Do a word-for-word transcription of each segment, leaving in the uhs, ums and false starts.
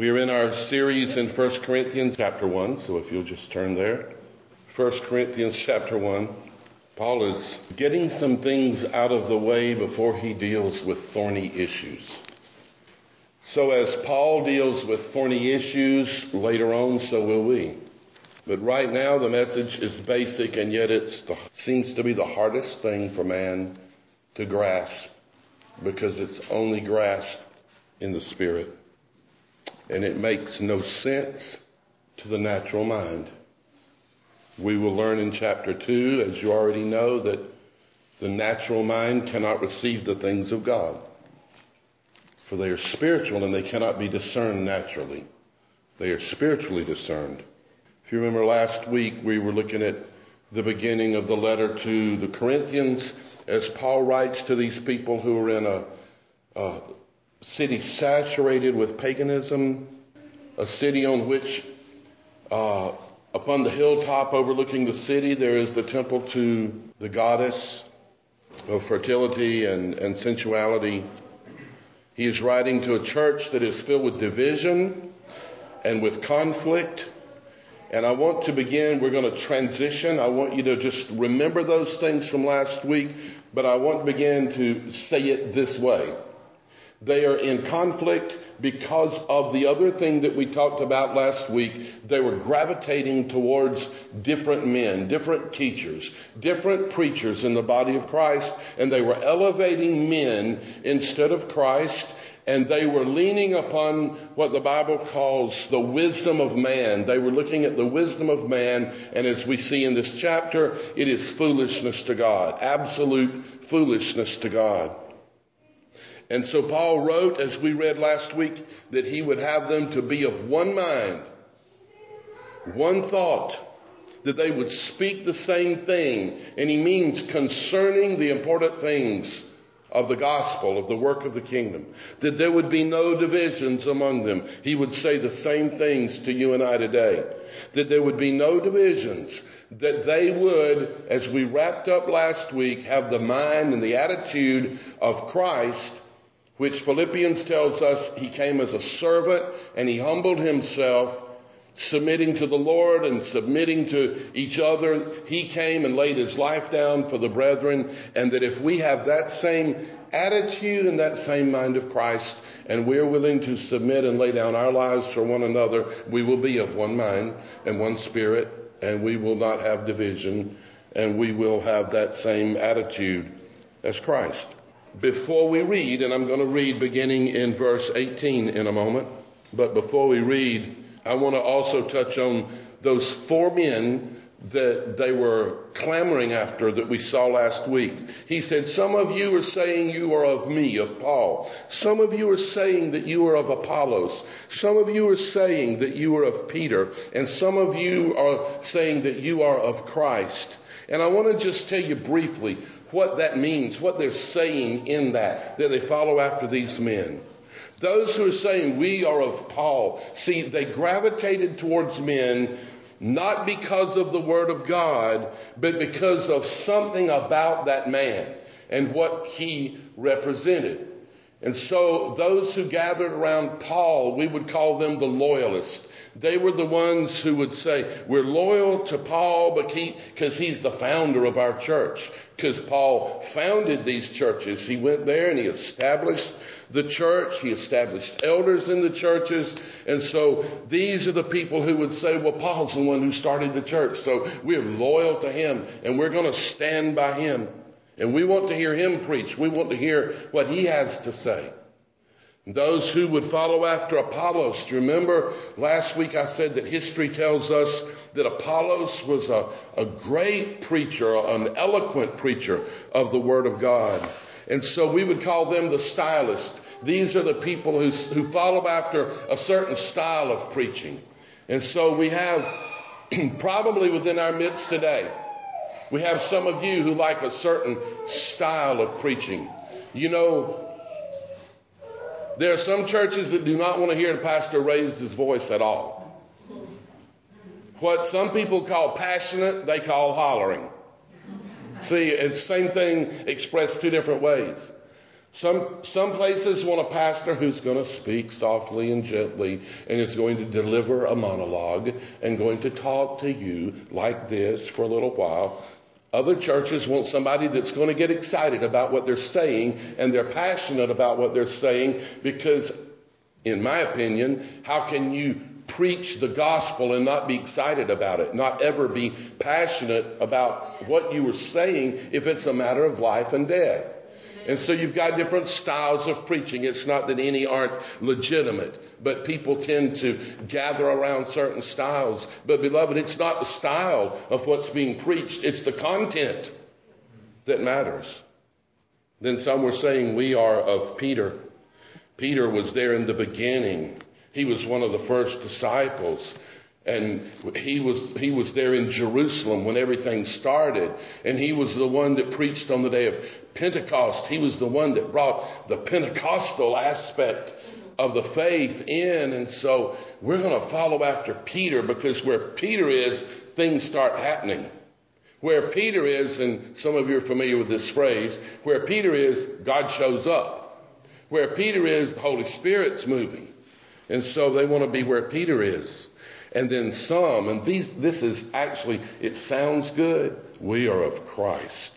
We are in our series in First Corinthians chapter one, so if you'll just turn there. First Corinthians chapter one. Paul is getting some things out of the way before he deals with thorny issues. So as Paul deals with thorny issues later on, so will we. But right now the message is basic, and yet it seems to be the hardest thing for man to grasp, because it's only grasped in the Spirit. And it makes no sense to the natural mind. We will learn in chapter two, as you already know, that the natural mind cannot receive the things of God, for they are spiritual and they cannot be discerned naturally. They are spiritually discerned. If you remember last week, we were looking at the beginning of the letter to the Corinthians, as Paul writes to these people who are in a, a city saturated with paganism, a city on which uh, upon the hilltop overlooking the city there is the temple to the goddess of fertility and, and sensuality. He is writing to a church that is filled with division and with conflict. And I want to begin, we're going to transition. I want you to just remember those things from last week, but I want to begin to say it this way. They are in conflict because of the other thing that we talked about last week. They were gravitating towards different men, different teachers, different preachers in the body of Christ, and they were elevating men instead of Christ, and they were leaning upon what the Bible calls the wisdom of man. They were looking at the wisdom of man, and as we see in this chapter, it is foolishness to God, absolute foolishness to God. And so Paul wrote, as we read last week, that he would have them to be of one mind, one thought, that they would speak the same thing. And he means concerning the important things of the gospel, of the work of the kingdom, that there would be no divisions among them. He would say the same things to you and I today, that there would be no divisions, that they would, as we wrapped up last week, have the mind and the attitude of Christ, which Philippians tells us he came as a servant and he humbled himself, submitting to the Lord and submitting to each other. He came and laid his life down for the brethren, and that if we have that same attitude and that same mind of Christ, and we're willing to submit and lay down our lives for one another, we will be of one mind and one spirit, and we will not have division, and we will have that same attitude as Christ. Before we read, and I'm going to read beginning in verse eighteen in a moment, but before we read, I want to also touch on those four men that they were clamoring after that we saw last week. He said, some of you are saying you are of me, of Paul. Some of you are saying that you are of Apollos. Some of you are saying that you are of Peter. And some of you are saying that you are of Christ. And I want to just tell you briefly what that means, what they're saying in that, that they follow after these men. Those who are saying we are of Paul, see, they gravitated towards men not because of the word of God, but because of something about that man and what he represented. And so those who gathered around Paul, we would call them the loyalists. They were the ones who would say, we're loyal to Paul because he, he's the founder of our church. Because Paul founded these churches. He went there and he established the church. He established elders in the churches. And so these are the people who would say, well, Paul's the one who started the church, so we're loyal to him and we're going to stand by him. And we want to hear him preach. We want to hear what he has to say. Those who would follow after Apollos. Remember, last week I said that history tells us that Apollos was a, a great preacher, an eloquent preacher of the Word of God. And so we would call them the stylists. These are the people who, who follow after a certain style of preaching. And so we have, probably within our midst today, we have some of you who like a certain style of preaching. You know, there are some churches that do not want to hear the pastor raise his voice at all. What some people call passionate, they call hollering. See, it's the same thing expressed two different ways. Some, some places want a pastor who's going to speak softly and gently and is going to deliver a monologue and going to talk to you like this for a little while. Other churches want somebody that's going to get excited about what they're saying, and they're passionate about what they're saying because, in my opinion, how can you preach the gospel and not be excited about it, not ever be passionate about what you were saying if it's a matter of life and death? And so you've got different styles of preaching. It's not that any aren't legitimate, but people tend to gather around certain styles. But beloved, it's not the style of what's being preached. It's the content that matters. Then some were saying we are of Peter. Peter was there in the beginning. He was one of the first disciples. And he was he was there in Jerusalem when everything started. And he was the one that preached on the day of Pentecost. He was the one that brought the Pentecostal aspect of the faith in. And so we're going to follow after Peter, because where Peter is, things start happening. Where Peter is, and some of you are familiar with this phrase, where Peter is, God shows up. Where Peter is, the Holy Spirit's moving. And so they want to be where Peter is. And then some, and these, this is actually, it sounds good. We are of Christ.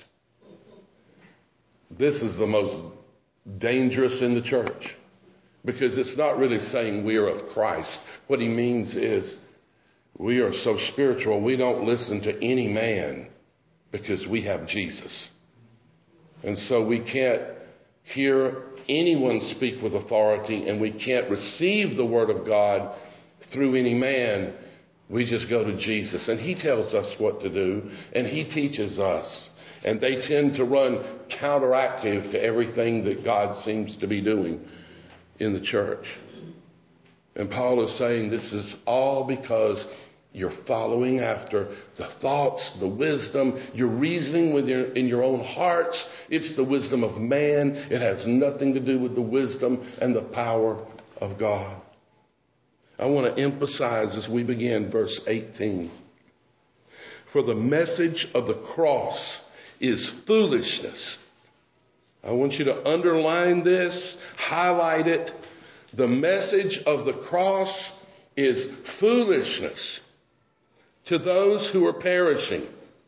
This is the most dangerous in the church, because it's not really saying we are of Christ. What he means is we are so spiritual, we don't listen to any man because we have Jesus. And so we can't hear anyone speak with authority, and we can't receive the word of God through any man. We just go to Jesus, and he tells us what to do, and he teaches us. And they tend to run counteractive to everything that God seems to be doing in the church. And Paul is saying this is all because you're following after the thoughts, the wisdom, you're reasoning with your, in your own hearts. It's the wisdom of man. It has nothing to do with the wisdom and the power of God. I want to emphasize as we begin verse eighteen. For the message of the cross is foolishness. I want you to underline this, highlight it. The message of the cross is foolishness to those who are perishing.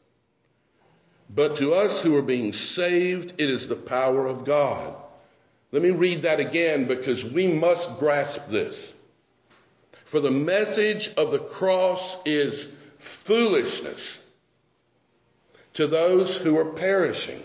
But to us who are being saved, it is the power of God. Let me read that again, because we must grasp this. For the message of the cross is foolishness to those who are perishing.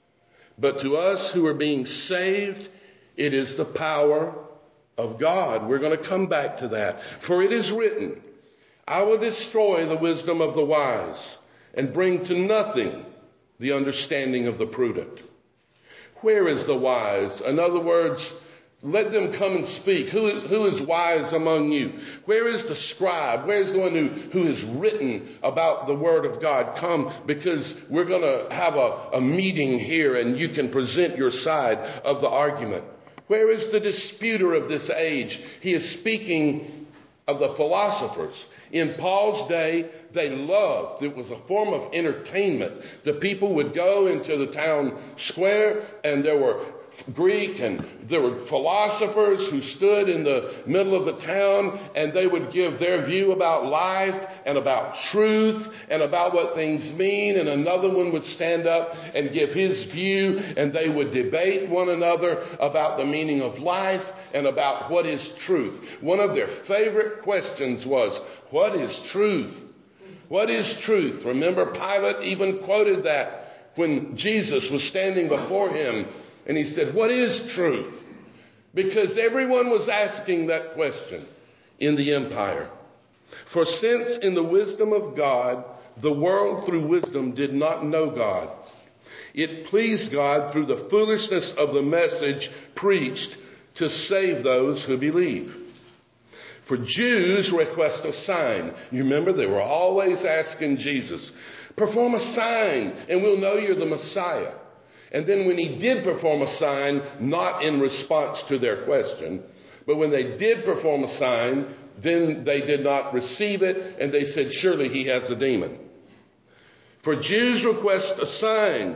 But to us who are being saved, it is the power of God. We're going to come back to that. For it is written, I will destroy the wisdom of the wise and bring to nothing the understanding of the prudent. Where is the wise? In other words, let them come and speak. Who is, who is wise among you? Where is the scribe? Where is the one who, who has written about the word of God? Come, because we're going to have a, a meeting here and you can present your side of the argument. Where is the disputer of this age? He is speaking of the philosophers. In Paul's day, they loved, it was a form of entertainment. The people would go into the town square, and there were Greek and there were philosophers who stood in the middle of the town, and they would give their view about life and about truth and about what things mean, and another one would stand up and give his view, and they would debate one another about the meaning of life and about what is truth. One of their favorite questions was, what is truth? What is truth? Remember, Pilate even quoted that when Jesus was standing before him. And he said, what is truth? Because everyone was asking that question in the empire. For since in the wisdom of God, the world through wisdom did not know God, it pleased God through the foolishness of the message preached to save those who believe. For Jews request a sign. You remember, they were always asking Jesus, perform a sign and we'll know you're the Messiah. And then when he did perform a sign, not in response to their question, but when they did perform a sign, then they did not receive it, and they said, surely he has a demon. For Jews request a sign,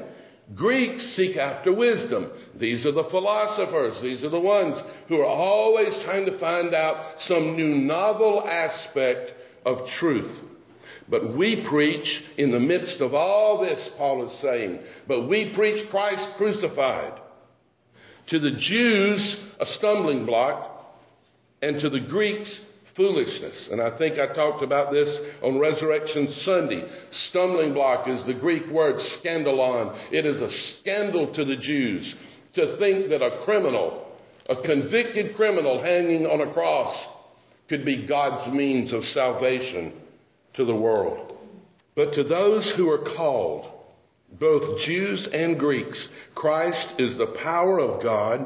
Greeks seek after wisdom. These are the philosophers. These are the ones who are always trying to find out some new novel aspect of truth. But we preach in the midst of all this, Paul is saying, but we preach Christ crucified. To the Jews, a stumbling block, and to the Greeks, foolishness. And I think I talked about this on Resurrection Sunday. Stumbling block is the Greek word scandalon. It is a scandal to the Jews to think that a criminal, a convicted criminal hanging on a cross, could be God's means of salvation to the world. But to those who are called, both Jews and Greeks, Christ is the power of God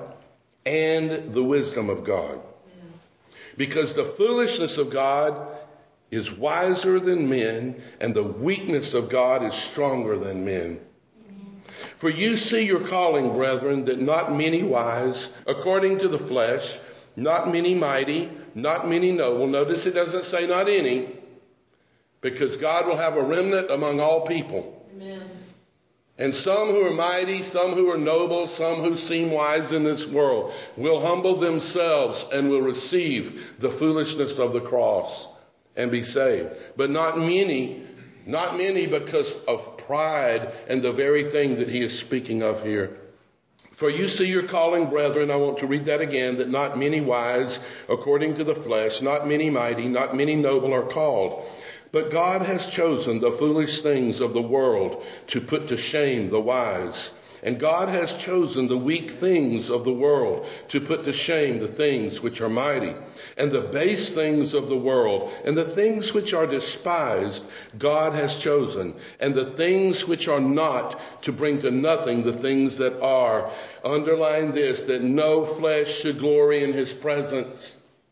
and the wisdom of God. Because the foolishness of God is wiser than men, and the weakness of God is stronger than men. Amen. For you see your calling, brethren, that not many wise, according to the flesh, not many mighty, not many noble. Notice it doesn't say not any, because God will have a remnant among all people. Amen. And some who are mighty, some who are noble, some who seem wise in this world will humble themselves and will receive the foolishness of the cross and be saved. But not many, not many because of pride and the very thing that he is speaking of here. For you see your calling, brethren, I want to read that again, that not many wise according to the flesh, not many mighty, not many noble are called. But God has chosen the foolish things of the world to put to shame the wise. And God has chosen the weak things of the world to put to shame the things which are mighty. And the base things of the world and the things which are despised, God has chosen. And the things which are not, to bring to nothing the things that are. Underline this, that no flesh should glory in his presence.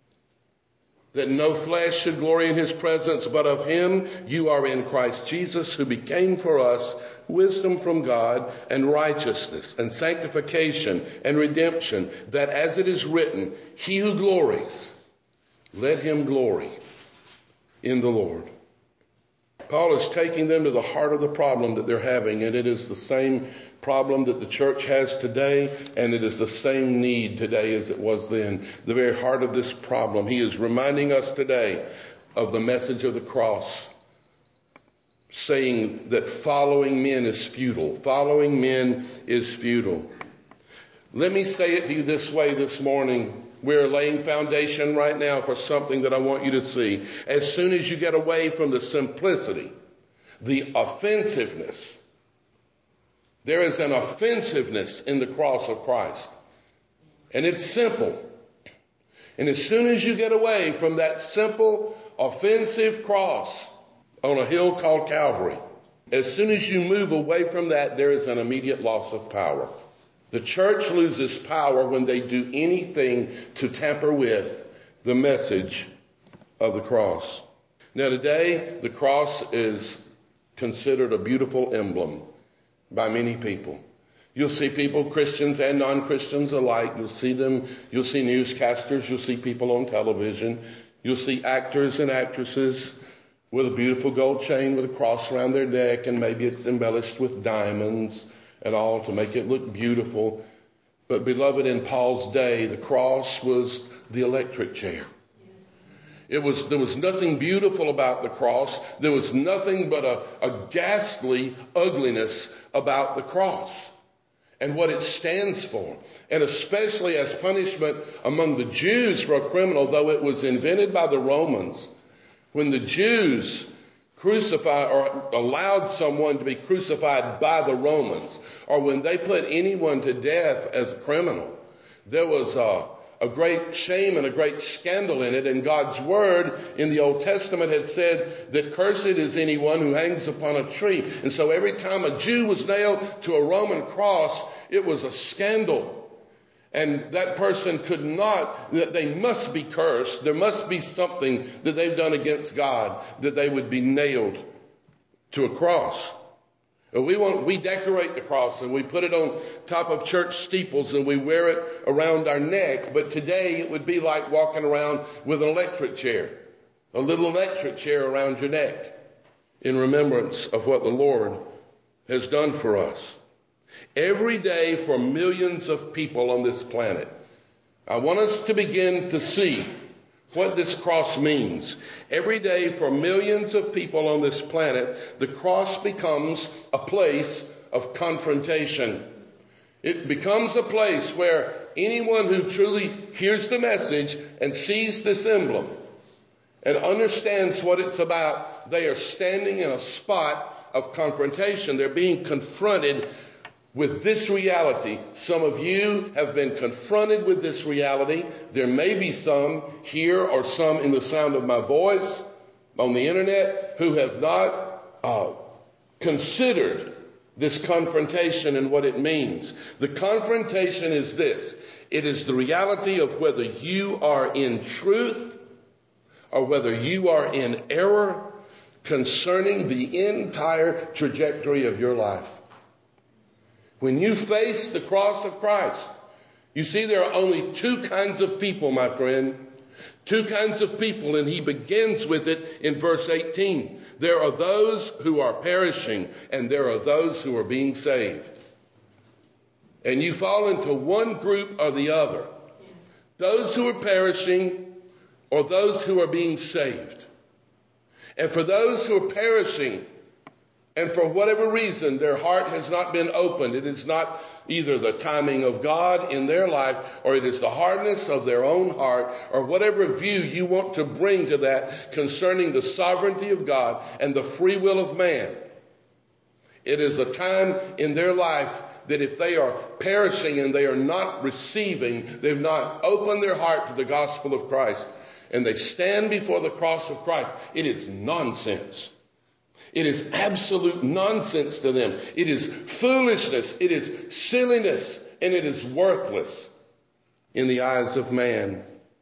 That no flesh should glory in his presence, but of him you are in Christ Jesus, who became for us wisdom from God and righteousness and sanctification and redemption, that as it is written, he who glories, let him glory in the Lord. Paul is taking them to the heart of the problem that they're having, and it is the same problem that the church has today, and it is the same need today as it was then. The very heart of this problem. He is reminding us today of the message of the cross, saying that following men is futile. Following men is futile. Let me say it to you this way this morning. We're laying foundation right now for something that I want you to see. As soon as you get away from the simplicity, the offensiveness, there is an offensiveness in the cross of Christ. And it's simple. And as soon as you get away from that simple, offensive cross on a hill called Calvary, as soon as you move away from that, there is an immediate loss of power. The church loses power when they do anything to tamper with the message of the cross. Now today, the cross is considered a beautiful emblem by many people. You'll see people, Christians and non-Christians alike. You'll see them, you'll see newscasters, you'll see people on television. You'll see actors and actresses with a beautiful gold chain with a cross around their neck, and maybe it's embellished with diamonds and all to make it look beautiful. But beloved, in Paul's day, the cross was the electric chair. Yes. It was, there was nothing beautiful about the cross. There was nothing but a, a ghastly ugliness about the cross and what it stands for. And especially as punishment among the Jews for a criminal, though it was invented by the Romans, when the Jews crucified or allowed someone to be crucified by the Romans, or when they put anyone to death as a criminal, there was a, a great shame and a great scandal in it. And God's word in the Old Testament had said that cursed is anyone who hangs upon a tree. And so every time a Jew was nailed to a Roman cross, it was a scandal. And that person could not, that they must be cursed. There must be something that they've done against God, that they would be nailed to a cross. And we want, we decorate the cross and we put it on top of church steeples and we wear it around our neck. But today it would be like walking around with an electric chair, a little electric chair around your neck in remembrance of what the Lord has done for us. Every day for millions of people on this planet. I want us to begin to see what this cross means. Every day for millions of people on this planet, the cross becomes a place of confrontation. It becomes a place where anyone who truly hears the message and sees this emblem and understands what it's about, they are standing in a spot of confrontation. They're being confronted with this reality. Some of you have been confronted with this reality. There may be some here or some in the sound of my voice on the internet who have not uh, considered this confrontation and what it means. The confrontation is this. It is the reality of whether you are in truth or whether you are in error concerning the entire trajectory of your life. When you face the cross of Christ, you see there are only two kinds of people, my friend. Two kinds of people, and he begins with it in verse eighteen. There are those who are perishing, and there are those who are being saved. And you fall into one group or the other. Yes. Those who are perishing or those who are being saved. And for those who are perishing, and for whatever reason, their heart has not been opened. It is not either the timing of God in their life, or it is the hardness of their own heart, or whatever view you want to bring to that concerning the sovereignty of God and the free will of man. It is a time in their life that if they are perishing and they are not receiving, they've not opened their heart to the gospel of Christ, and they stand before the cross of Christ, it is nonsense. It is absolute nonsense to them. It is foolishness. It is silliness. And it is worthless in the eyes of man.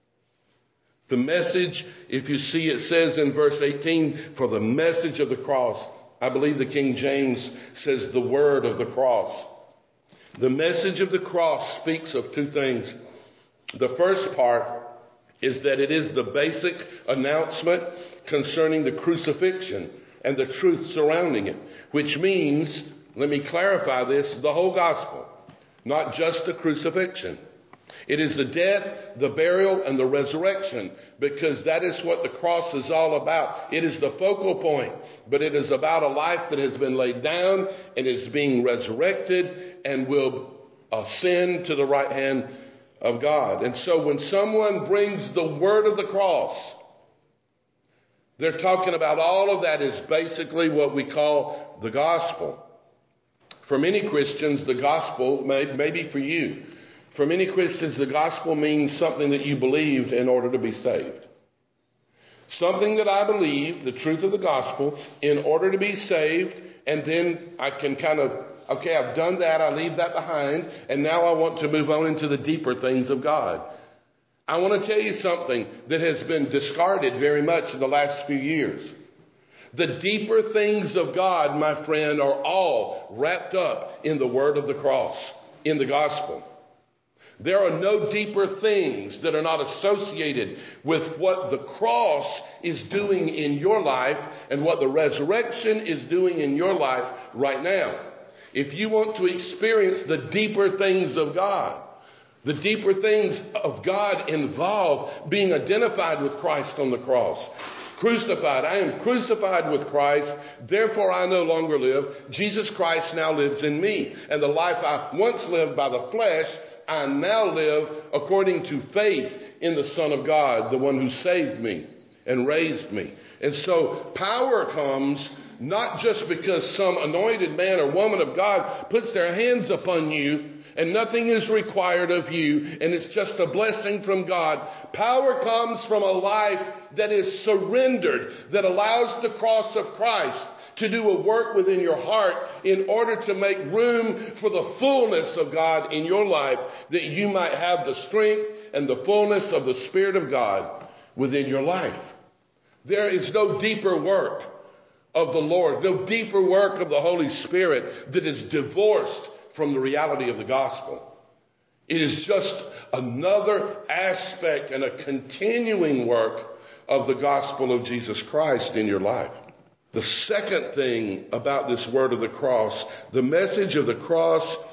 The message, if you see, it says in verse eighteen, for the message of the cross. I believe the King James says the word of the cross. The message of the cross speaks of two things. The first part is that it is the basic announcement concerning the crucifixion and the truth surrounding it, which means, let me clarify this, the whole gospel, not just the crucifixion. It is the death, the burial, and the resurrection, because that is what the cross is all about. It is the focal point, but it is about a life that has been laid down and is being resurrected and will ascend to the right hand of God. And so when someone brings the word of the cross, they're talking about all of that is basically what we call the gospel. For many Christians, the gospel, may, maybe for you, for many Christians, the gospel means something that you believed in order to be saved. Something that I believe, the truth of the gospel, in order to be saved, and then I can kind of, okay, I've done that, I leave that behind, and now I want to move on into the deeper things of God. I want to tell you something that has been discarded very much in the last few years. The deeper things of God, my friend, are all wrapped up in the word of the cross, in the gospel. There are no deeper things that are not associated with what the cross is doing in your life and what the resurrection is doing in your life right now. If you want to experience the deeper things of God, the deeper things of God involve being identified with Christ on the cross. Crucified. I am crucified with Christ. Therefore I no longer live. Jesus Christ now lives in me. And the life I once lived by the flesh, I now live according to faith in the Son of God, the one who saved me and raised me. And so power comes not just because some anointed man or woman of God puts their hands upon you and nothing is required of you, and it's just a blessing from God. Power comes from a life that is surrendered, that allows the cross of Christ to do a work within your heart in order to make room for the fullness of God in your life, that you might have the strength and the fullness of the Spirit of God within your life. There is no deeper work of the Lord, no deeper work of the Holy Spirit that is divorced from the reality of the gospel. It is just another aspect and a continuing work of the gospel of Jesus Christ in your life. The second thing about this word of the cross, the message of the cross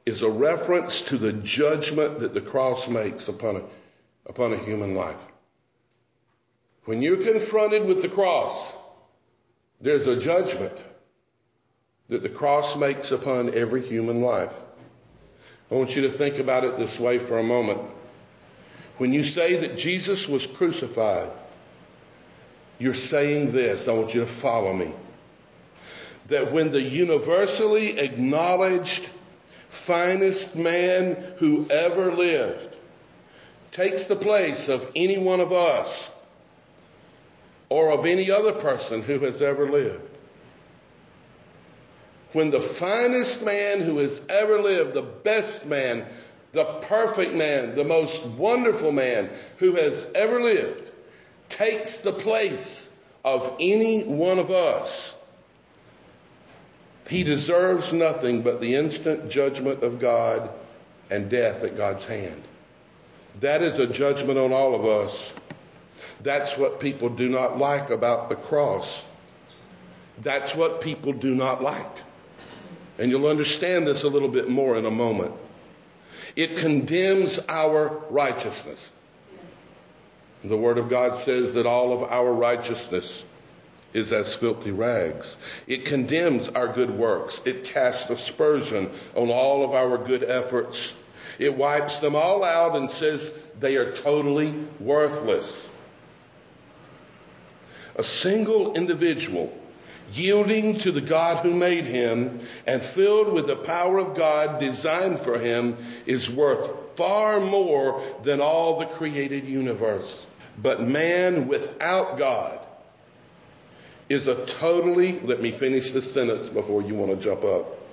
is a reference to the judgment that the cross makes upon a, upon a human life. When you're confronted with the cross, there's a judgment that the cross makes upon every human life. I want you to think about it this way for a moment. When you say that Jesus was crucified, you're saying this. I want you to follow me. That when the universally acknowledged finest man who ever lived takes the place of any one of us or of any other person who has ever lived, when the finest man who has ever lived, the best man, the perfect man, the most wonderful man who has ever lived, takes the place of any one of us, he deserves nothing but the instant judgment of God and death at God's hand. That is a judgment on all of us. That's what people do not like about the cross. That's what people do not like. And you'll understand this a little bit more in a moment. It condemns our righteousness. The Word of God says that all of our righteousness is as filthy rags. It condemns our good works. It casts aspersion on all of our good efforts. It wipes them all out and says they are totally worthless. A single individual yielding to the God who made him and filled with the power of God designed for him is worth far more than all the created universe. But man without God is a totally, let me finish this sentence before you want to jump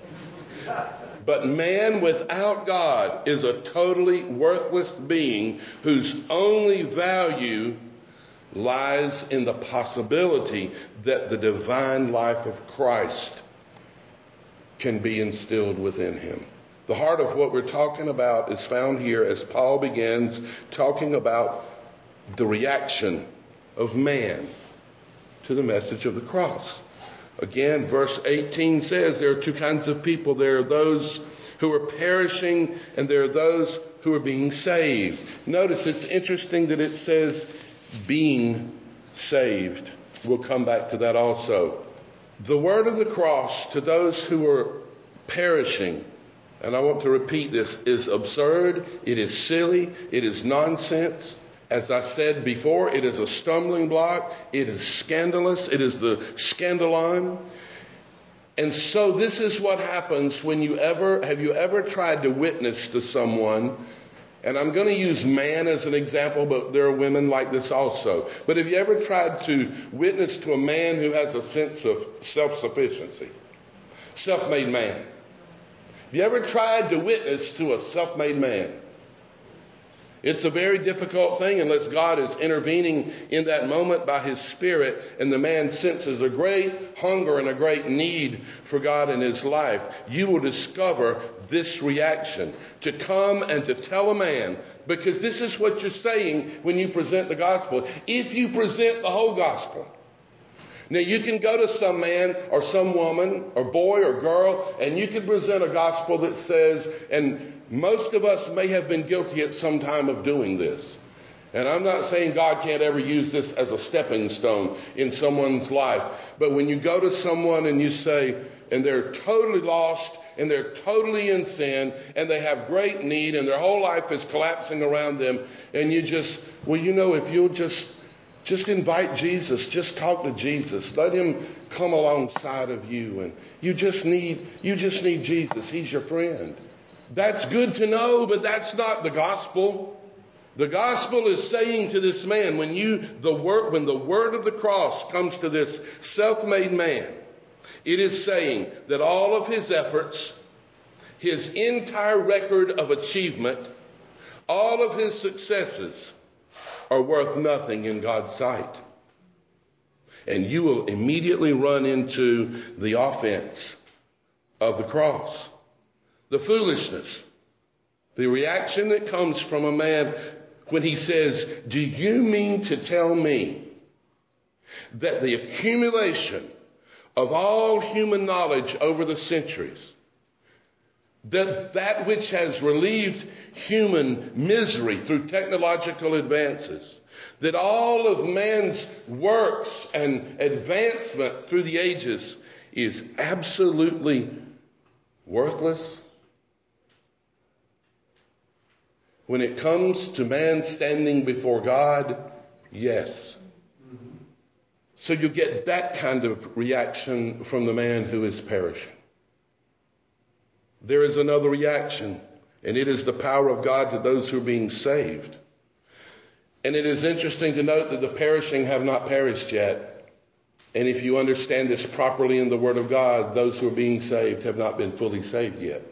up. But man without God is a totally worthless being whose only value lies in the possibility that the divine life of Christ can be instilled within him. The heart of what we're talking about is found here as Paul begins talking about the reaction of man to the message of the cross. Again, verse eighteen says there are two kinds of people. There are those who are perishing and there are those who are being saved. Notice it's interesting that it says being saved. We'll come back to that also. The word of the cross to those who are perishing, and I want to repeat this, is absurd. It is silly. It is nonsense. As I said before, it is a stumbling block. It is scandalous. It is the scandalon. And so this is what happens when you ever, have you ever tried to witness to someone? And I'm going to use man as an example, but there are women like this also. But have you ever tried to witness to a man who has a sense of self-sufficiency? Self-made man. Have you ever tried to witness to a self-made man? It's a very difficult thing unless God is intervening in that moment by his Spirit and the man senses a great hunger and a great need for God in his life. You will discover this reaction to come and to tell a man, because this is what you're saying when you present the gospel. If you present the whole gospel. Now you can go to some man or some woman or boy or girl and you can present a gospel that says, and most of us may have been guilty at some time of doing this. And I'm not saying God can't ever use this as a stepping stone in someone's life. But when you go to someone and you say, and they're totally lost and they're totally in sin and they have great need and their whole life is collapsing around them, and you just, well, you know, if you'll just, just invite Jesus, just talk to Jesus, let him come alongside of you, and you just need, you just need Jesus. He's your friend. That's good to know, but that's not the gospel. The gospel is saying to this man, when you, the word, when the word of the cross comes to this self-made man, it is saying that all of his efforts, his entire record of achievement, all of his successes are worth nothing in God's sight. And you will immediately run into the offense of the cross. The foolishness, the reaction that comes from a man when he says, do you mean to tell me that the accumulation of all human knowledge over the centuries That that which has relieved human misery through technological advances, that all of man's works and advancement through the ages is absolutely worthless. When it comes to man standing before God, yes. So you get that kind of reaction from the man who is perishing. There is another reaction, and it is the power of God to those who are being saved. And it is interesting to note that the perishing have not perished yet. And if you understand this properly in the Word of God, those who are being saved have not been fully saved yet.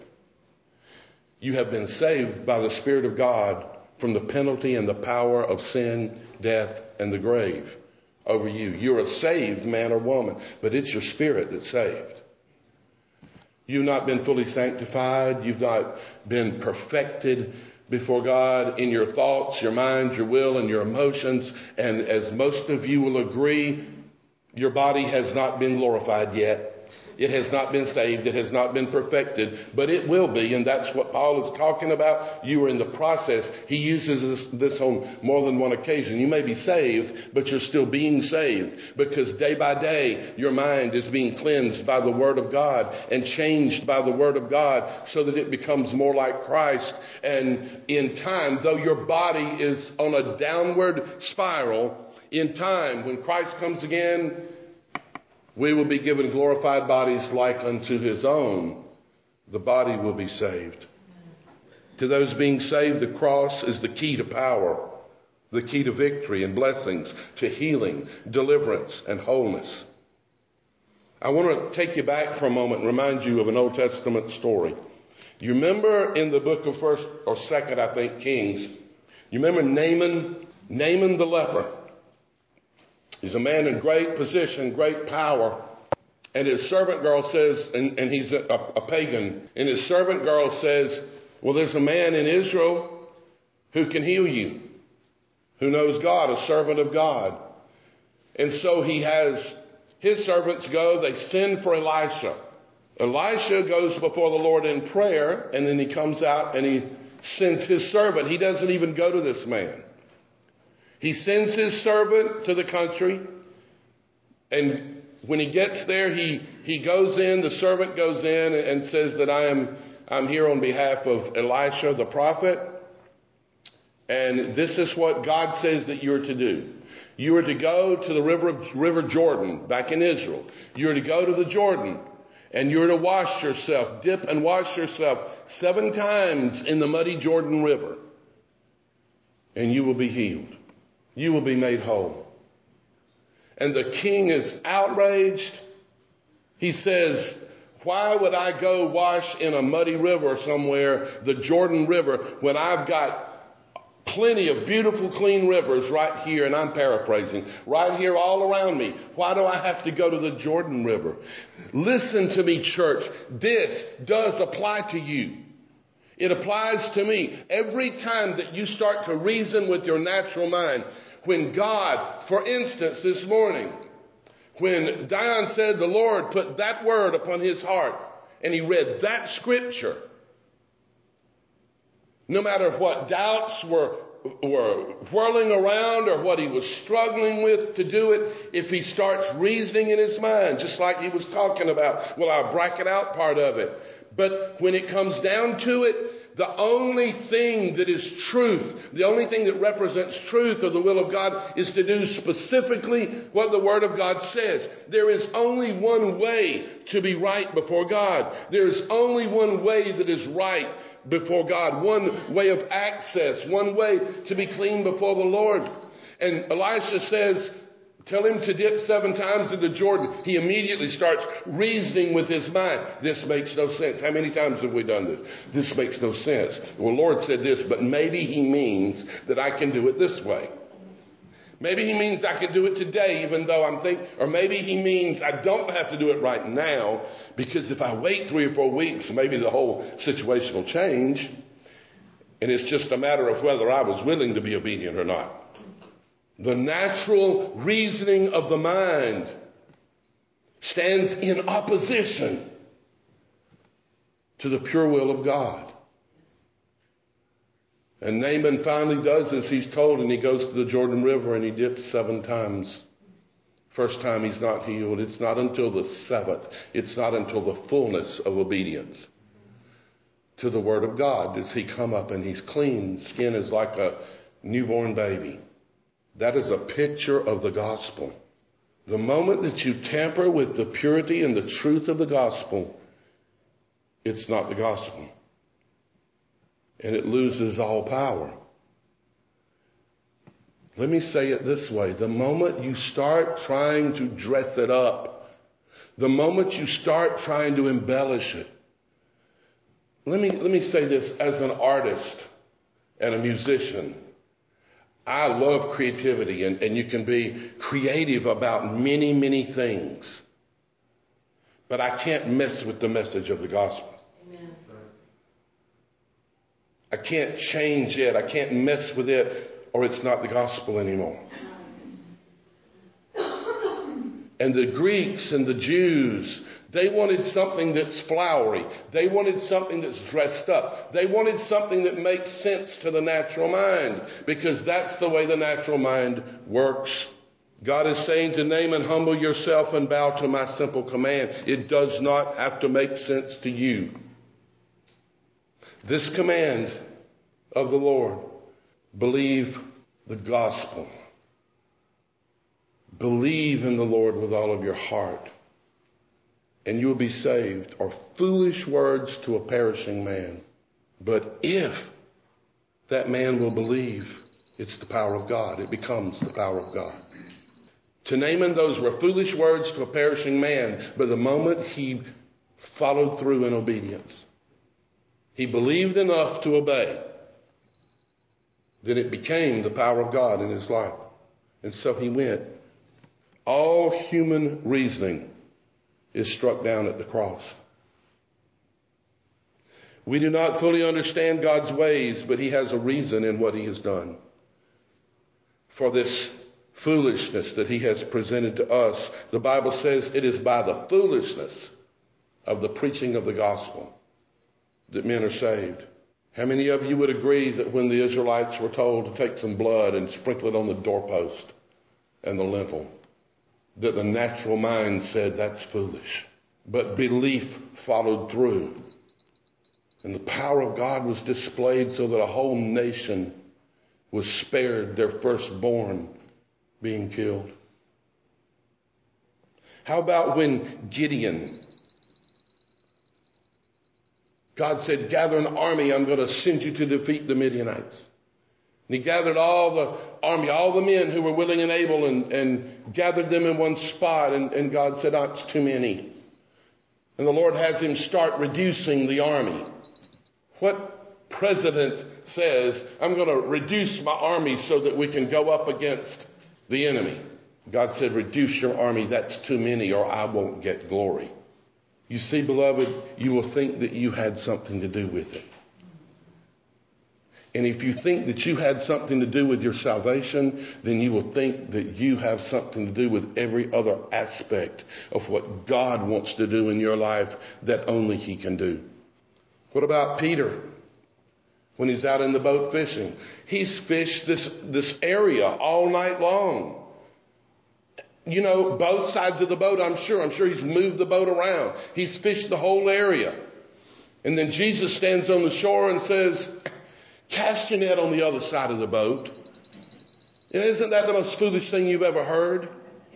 You have been saved by the Spirit of God from the penalty and the power of sin, death, and the grave over you. You're a saved man or woman, but it's your spirit that's saved. You've not been fully sanctified. You've not been perfected before God in your thoughts, your mind, your will, and your emotions. And as most of you will agree, your body has not been glorified yet. It has not been saved. It has not been perfected, but it will be. And that's what Paul is talking about. You are in the process. He uses this, this on more than one occasion. You may be saved, but you're still being saved, because day by day, your mind is being cleansed by the Word of God and changed by the Word of God so that it becomes more like Christ. And in time, though your body is on a downward spiral, in time, when Christ comes again, we will be given glorified bodies like unto his own. The body will be saved. To those being saved, the cross is the key to power, the key to victory and blessings, to healing, deliverance, and wholeness. I want to take you back for a moment and remind you of an Old Testament story. You remember in the book of First or Second, I think, Kings, you remember Naaman, Naaman the leper. He's a man in great position, great power. And his servant girl says, and, and he's a, a pagan, and his servant girl says, well, there's a man in Israel who can heal you, who knows God, a servant of God. And so he has his servants go, they send for Elisha. Elisha goes before the Lord in prayer, and then he comes out and he sends his servant. He doesn't even go to this man. He sends his servant to the country, and when he gets there, he, he goes in, the servant goes in and says that I am, I'm here on behalf of Elisha the prophet, and this is what God says that you are to do. You are to go to the river, river Jordan, back in Israel. You are to go to the Jordan, and you are to wash yourself, dip and wash yourself seven times in the muddy Jordan River, and you will be healed. You will be made whole. And the king is outraged. He says, why would I go wash in a muddy river somewhere, the Jordan River, when I've got plenty of beautiful, clean rivers right here, and I'm paraphrasing, right here all around me. Why do I have to go to the Jordan River? Listen to me, church. This does apply to you. It applies to me. Every time that you start to reason with your natural mind, when God, for instance, this morning, when Dion said the Lord put that word upon his heart and he read that scripture, no matter what doubts were, were whirling around or what he was struggling with to do it, if he starts reasoning in his mind, just like he was talking about, well, I'll bracket out part of it. But when it comes down to it, the only thing that is truth, the only thing that represents truth or the will of God is to do specifically what the Word of God says. There is only one way to be right before God. There is only one way that is right before God. One way of access, one way to be clean before the Lord. And Elisha says, tell him to dip seven times into Jordan. He immediately starts reasoning with his mind. This makes no sense. How many times have we done this? This makes no sense. Well, Lord said this, but maybe he means that I can do it this way. Maybe he means I can do it today, even though I'm thinking, or maybe he means I don't have to do it right now, because if I wait three or four weeks, maybe the whole situation will change. And it's just a matter of whether I was willing to be obedient or not. The natural reasoning of the mind stands in opposition to the pure will of God. And Naaman finally does as he's told, and he goes to the Jordan River and he dips seven times. First time he's not healed. It's not until the seventh. It's not until the fullness of obedience to the word of God does he come up and he's clean. Skin is like a newborn baby. That is a picture of the gospel. The moment that you tamper with the purity and the truth of the gospel, it's not the gospel. And it loses all power. Let me say it this way. The moment you start trying to dress it up, the moment you start trying to embellish it, let me, let me say this as an artist and a musician. I love creativity, and, and you can be creative about many, many things. But I can't mess with the message of the gospel. Amen. I can't change it. I can't mess with it, or it's not the gospel anymore. And the Greeks and the Jews, they wanted something that's flowery. They wanted something that's dressed up. They wanted something that makes sense to the natural mind, because that's the way the natural mind works. God is saying to Naaman, humble yourself and bow to my simple command. It does not have to make sense to you. This command of the Lord, believe the gospel. Believe in the Lord with all of your heart, and you will be saved, are foolish words to a perishing man. But if that man will believe, it's the power of God. It becomes the power of God. To Naaman, those were foolish words to a perishing man. But the moment he followed through in obedience, he believed enough to obey, then it became the power of God in his life. And so he went. All human reasoning is struck down at the cross. We do not fully understand God's ways, but he has a reason in what he has done. For this foolishness that he has presented to us, the Bible says it is by the foolishness of the preaching of the gospel that men are saved. How many of you would agree that when the Israelites were told to take some blood and sprinkle it on the doorpost and the lintel, that the natural mind said that's foolish? But belief followed through. And the power of God was displayed so that a whole nation was spared their firstborn being killed. How about when Gideon, God said, gather an army, I'm going to send you to defeat the Midianites. And he gathered all the army, all the men who were willing and able, and, and gathered them in one spot. And, and God said, oh, it's too many. And the Lord has him start reducing the army. What president says, I'm going to reduce my army so that we can go up against the enemy? God said, reduce your army. That's too many, or I won't get glory. You see, beloved, you will think that you had something to do with it. And if you think that you had something to do with your salvation, then you will think that you have something to do with every other aspect of what God wants to do in your life that only he can do. What about Peter when he's out in the boat fishing? He's fished this, this area all night long. You know, both sides of the boat, I'm sure. I'm sure he's moved the boat around. He's fished the whole area. And then Jesus stands on the shore and says, cast your net on the other side of the boat. And isn't that the most foolish thing you've ever heard?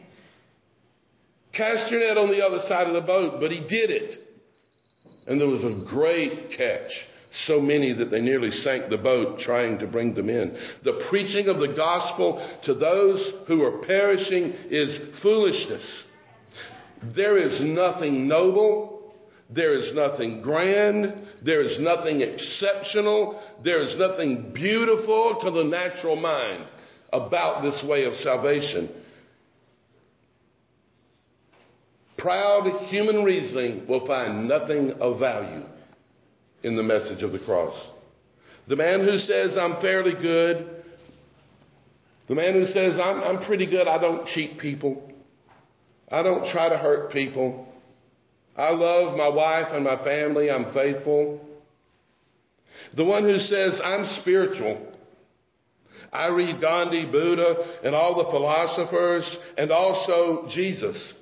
Cast your net on the other side of the boat. But he did it. And there was a great catch. So many that they nearly sank the boat trying to bring them in. The preaching of the gospel to those who are perishing is foolishness. There is nothing noble. There is nothing grand. There is nothing exceptional. There is nothing beautiful to the natural mind about this way of salvation. Proud human reasoning will find nothing of value in the message of the cross. The man who says, I'm fairly good. The man who says, I'm, I'm pretty good. I don't cheat people. I don't try to hurt people. I love my wife and my family. I'm faithful. The one who says, I'm spiritual. I read Gandhi, Buddha, and all the philosophers, and also Jesus.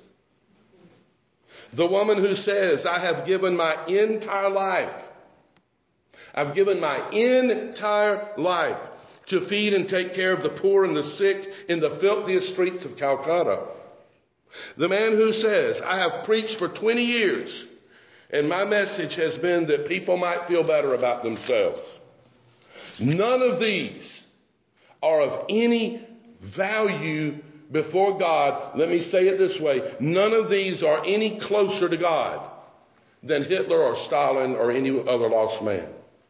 The woman who says, I have given my entire life. I've given my entire life to feed and take care of the poor and the sick in the filthiest streets of Calcutta. The man who says, I have preached for twenty years, and my message has been that people might feel better about themselves. None of these are of any value before God. Let me say it this way. None of these are any closer to God than Hitler or Stalin or any other lost man.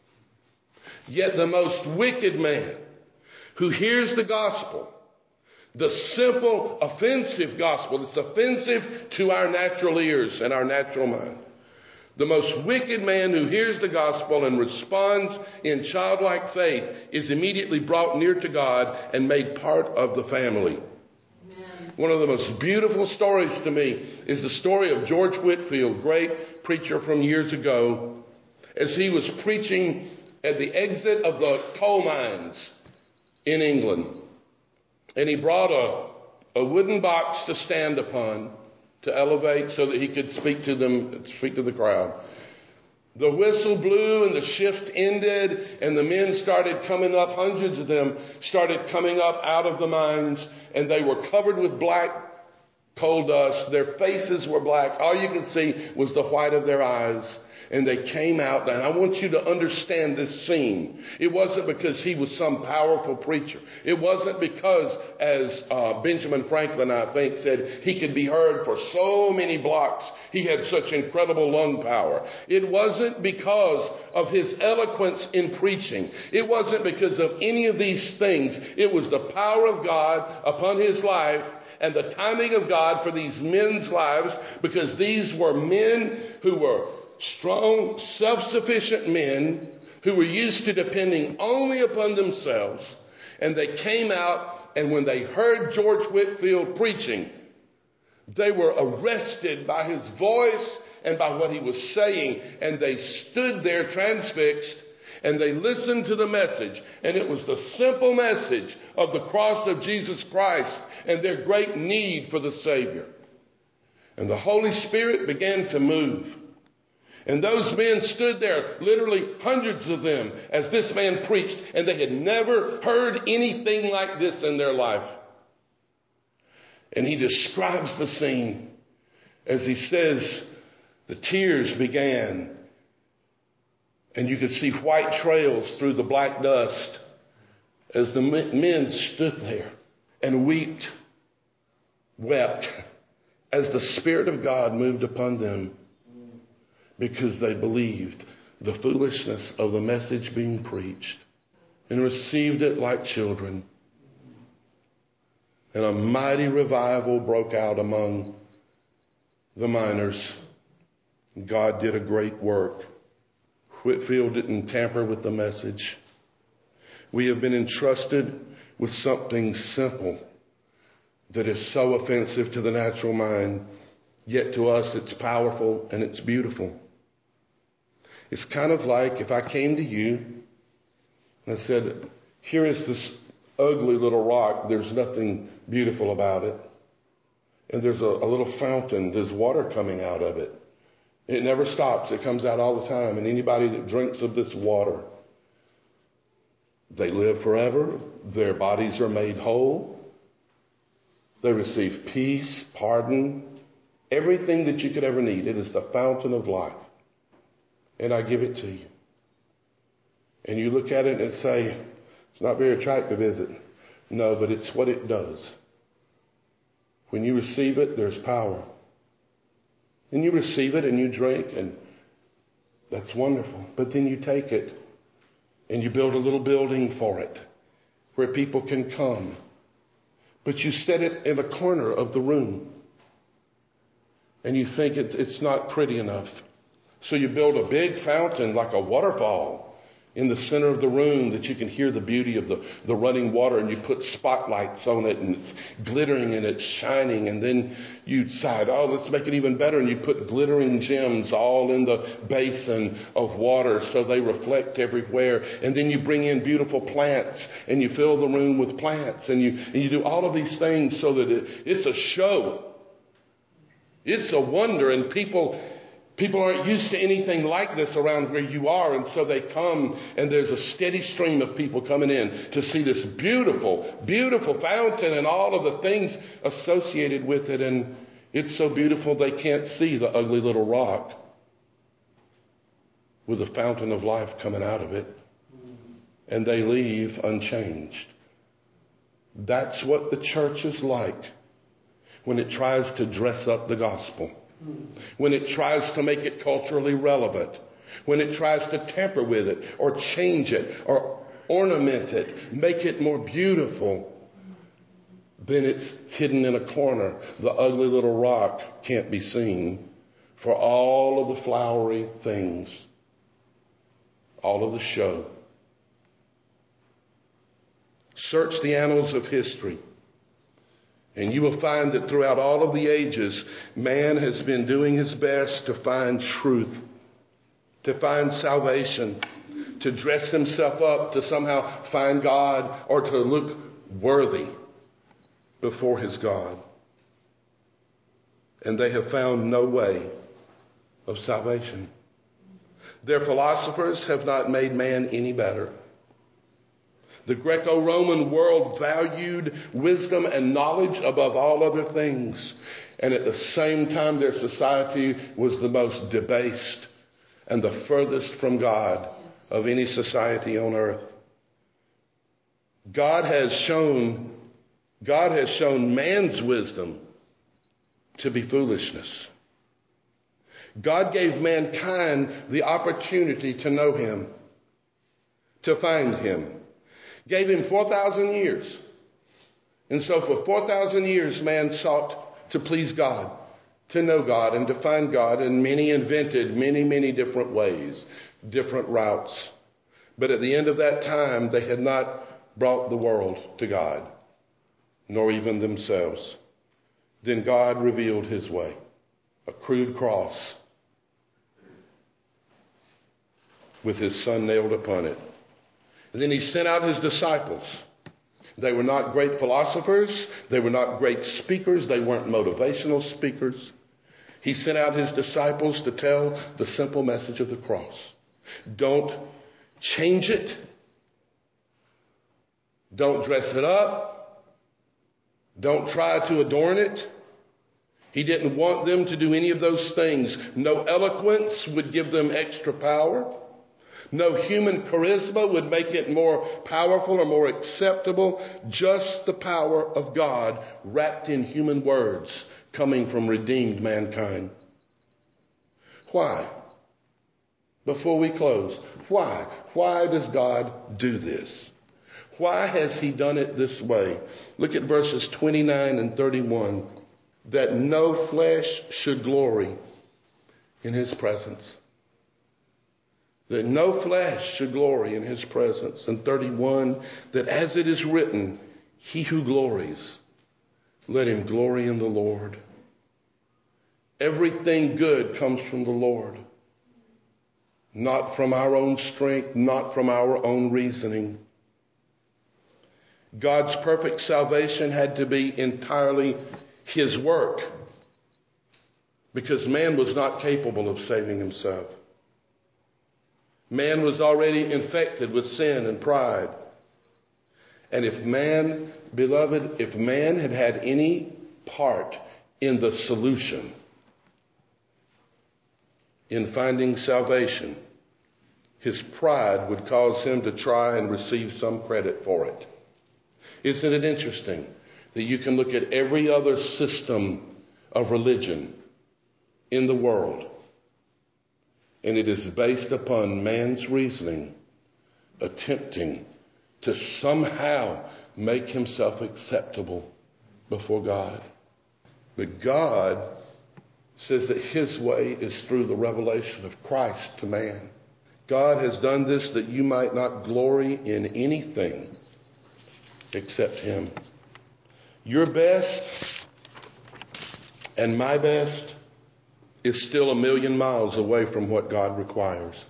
Yet the most wicked man who hears the gospel, the simple, offensive gospel that's offensive to our natural ears and our natural mind, the most wicked man who hears the gospel and responds in childlike faith is immediately brought near to God and made part of the family. Amen. One of the most beautiful stories to me is the story of George Whitefield, great preacher from years ago, as he was preaching at the exit of the coal mines in England. And he brought a, a wooden box to stand upon to elevate so that he could speak to them, speak to the crowd. The whistle blew and the shift ended and the men started coming up. Hundreds of them started coming up out of the mines, and they were covered with black coal dust. Their faces were black. All you could see was the white of their eyes. And they came out, and I want you to understand this scene. It wasn't because he was some powerful preacher. It wasn't because, as uh, Benjamin Franklin, I think, said, he could be heard for so many blocks. He had such incredible lung power. It wasn't because of his eloquence in preaching. It wasn't because of any of these things. It was the power of God upon his life and the timing of God for these men's lives, because these were men who were strong, self-sufficient men who were used to depending only upon themselves. And they came out, and when they heard George Whitefield preaching, they were arrested by his voice and by what he was saying. And they stood there transfixed, and they listened to the message. And it was the simple message of the cross of Jesus Christ and their great need for the Savior. And the Holy Spirit began to move. And those men stood there, literally hundreds of them, as this man preached, and they had never heard anything like this in their life. And he describes the scene as he says, the tears began, and you could see white trails through the black dust as the men stood there and wept, wept, as the Spirit of God moved upon them, because they believed the foolishness of the message being preached and received it like children. And a mighty revival broke out among the miners. God did a great work. Whitefield didn't tamper with the message. We have been entrusted with something simple that is so offensive to the natural mind, yet to us it's powerful and it's beautiful. It's kind of like if I came to you and I said, here is this ugly little rock. There's nothing beautiful about it. And there's a, a little fountain. There's water coming out of it. It never stops. It comes out all the time. And anybody that drinks of this water, they live forever. Their bodies are made whole. They receive peace, pardon, everything that you could ever need. It is the fountain of life. And I give it to you. And you look at it and say, it's not very attractive, is it? No, but it's what it does. When you receive it, there's power. And you receive it and you drink, and that's wonderful. But then you take it and you build a little building for it where people can come. But you set it in a corner of the room. And you think it's, it's not pretty enough. So you build a big fountain like a waterfall, in the center of the room that you can hear the beauty of the, the running water, and you put spotlights on it and it's glittering and it's shining, and then you decide, oh, let's make it even better, and you put glittering gems all in the basin of water so they reflect everywhere, and then you bring in beautiful plants and you fill the room with plants, and you, and you do all of these things so that it, it's a show. It's a wonder, and people People aren't used to anything like this around where you are, and so they come, and there's a steady stream of people coming in to see this beautiful, beautiful fountain and all of the things associated with it, and it's so beautiful they can't see the ugly little rock with a fountain of life coming out of it, and they leave unchanged. That's what the church is like when it tries to dress up the gospel. When it tries to make it culturally relevant, when it tries to tamper with it or change it or ornament it, make it more beautiful, then it's hidden in a corner. The ugly little rock can't be seen for all of the flowery things, all of the show. Search the annals of history, and you will find that throughout all of the ages, man has been doing his best to find truth, to find salvation, to dress himself up, to somehow find God, or to look worthy before his God. And they have found no way of salvation. Their philosophers have not made man any better. The Greco-Roman world valued wisdom and knowledge above all other things. And at the same time, their society was the most debased and the furthest from God of any society on earth. God has shown, God has shown man's wisdom to be foolishness. God gave mankind the opportunity to know him, to find him. Gave him four thousand years. And so for four thousand years, man sought to please God, to know God, and to find God. And many invented many, many different ways, different routes. But at the end of that time, they had not brought the world to God, nor even themselves. Then God revealed his way, a crude cross with his son nailed upon it. And then he sent out his disciples. They were not great philosophers. They were not great speakers. They weren't motivational speakers. He sent out his disciples to tell the simple message of the cross. Don't change it. Don't dress it up. Don't try to adorn it. He didn't want them to do any of those things. No eloquence would give them extra power. No human charisma would make it more powerful or more acceptable. Just the power of God wrapped in human words coming from redeemed mankind. Why? Before we close, why? Why does God do this? Why has he done it this way? Look at verses twenty-nine and thirty-one. That no flesh should glory in his presence. That no flesh should glory in his presence. And thirty-one, that as it is written, he who glories, let him glory in the Lord. Everything good comes from the Lord. Not from our own strength, not from our own reasoning. God's perfect salvation had to be entirely his work, because man was not capable of saving himself. Man was already infected with sin and pride. And if man, beloved, if man had had any part in the solution, in finding salvation, his pride would cause him to try and receive some credit for it. Isn't it interesting that you can look at every other system of religion in the world, and it is based upon man's reasoning, attempting to somehow make himself acceptable before God. But God says that his way is through the revelation of Christ to man. God has done this that you might not glory in anything except him. Your best and my best is still a million miles away from what God requires.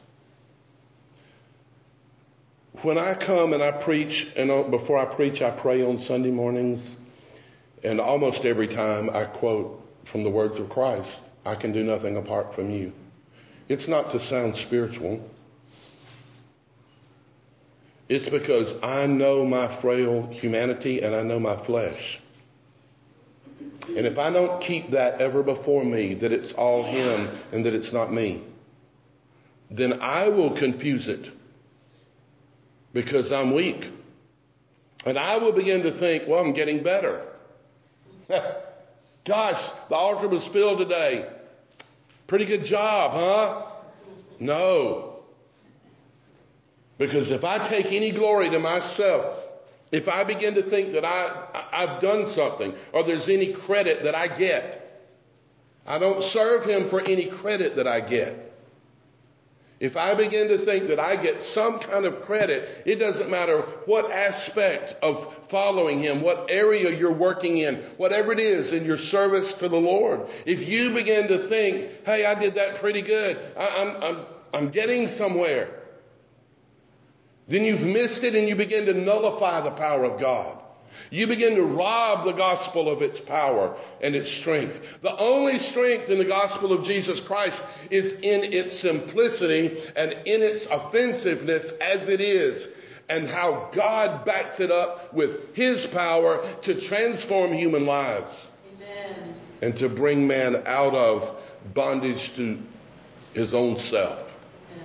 When I come and I preach, and before I preach, I pray on Sunday mornings, and almost every time I quote from the words of Christ, I can do nothing apart from you. It's not to sound spiritual. It's because I know my frail humanity and I know my flesh. And if I don't keep that ever before me, that it's all him and that it's not me, then I will confuse it because I'm weak. And I will begin to think, well, I'm getting better. Gosh, the altar was filled today. Pretty good job, huh? No. Because if I take any glory to myself, if I begin to think that I, I've done something or there's any credit that I get, I don't serve him for any credit that I get. If I begin to think that I get some kind of credit, it doesn't matter what aspect of following him, what area you're working in, whatever it is in your service to the Lord. If you begin to think, hey, I did that pretty good, I, I'm, I'm, I'm getting somewhere, then you've missed it and you begin to nullify the power of God. You begin to rob the gospel of its power and its strength. The only strength in the gospel of Jesus Christ is in its simplicity and in its offensiveness as it is, and how God backs it up with his power to transform human lives. Amen. And to bring man out of bondage to his own self. Amen.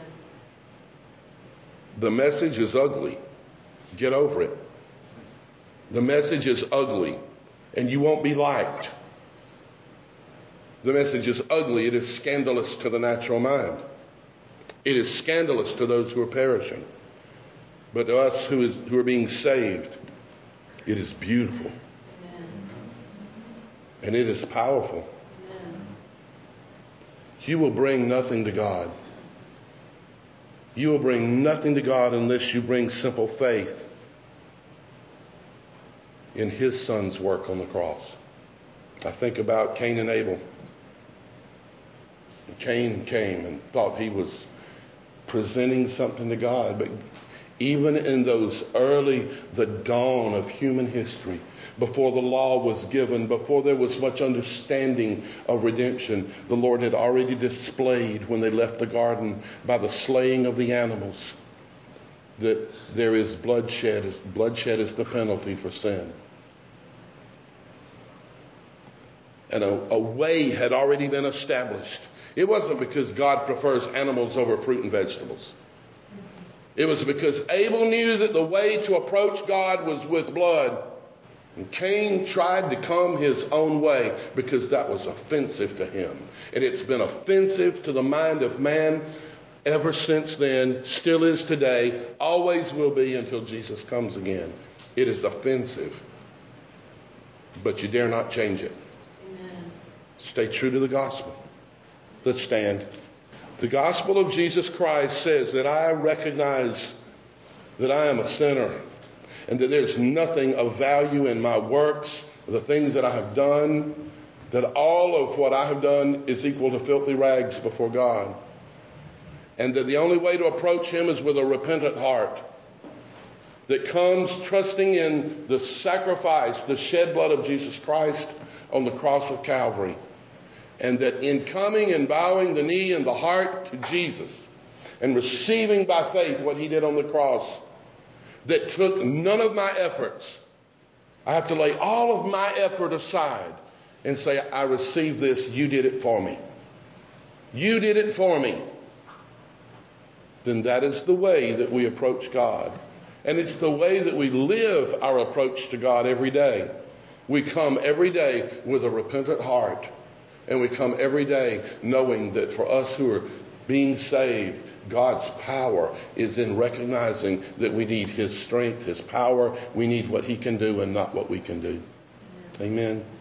The message is ugly. Get over it. The message is ugly, and you won't be liked. The message is ugly. It is scandalous to the natural mind. It is scandalous to those who are perishing. But to us who, is, who are being saved, it is beautiful. Amen. And it is powerful. Amen. You will bring nothing to God. You will bring nothing to God unless you bring simple faith in his son's work on the cross. I think about Cain and Abel. Cain came and thought he was presenting something to God, but even in those early, the dawn of human history, before the law was given, before there was much understanding of redemption, the Lord had already displayed when they left the garden by the slaying of the animals that there is bloodshed. Bloodshed is the penalty for sin. And a, a way had already been established. It wasn't because God prefers animals over fruit and vegetables. It was because Abel knew that the way to approach God was with blood. And Cain tried to come his own way because that was offensive to him. And it's been offensive to the mind of man ever since then, still is today, always will be until Jesus comes again. It is offensive. But you dare not change it. Stay true to the gospel. Let's stand. The gospel of Jesus Christ says that I recognize that I am a sinner and that there's nothing of value in my works, the things that I have done, that all of what I have done is equal to filthy rags before God. And that the only way to approach him is with a repentant heart that comes trusting in the sacrifice, the shed blood of Jesus Christ on the cross of Calvary. And that in coming and bowing the knee and the heart to Jesus and receiving by faith what he did on the cross, that took none of my efforts. I have to lay all of my effort aside and say, I receive this. You did it for me. You did it for me. Then that is the way that we approach God. And it's the way that we live our approach to God every day. We come every day with a repentant heart. And we come every day knowing that for us who are being saved, God's power is in recognizing that we need his strength, his power. We need what he can do and not what we can do. Amen. Amen.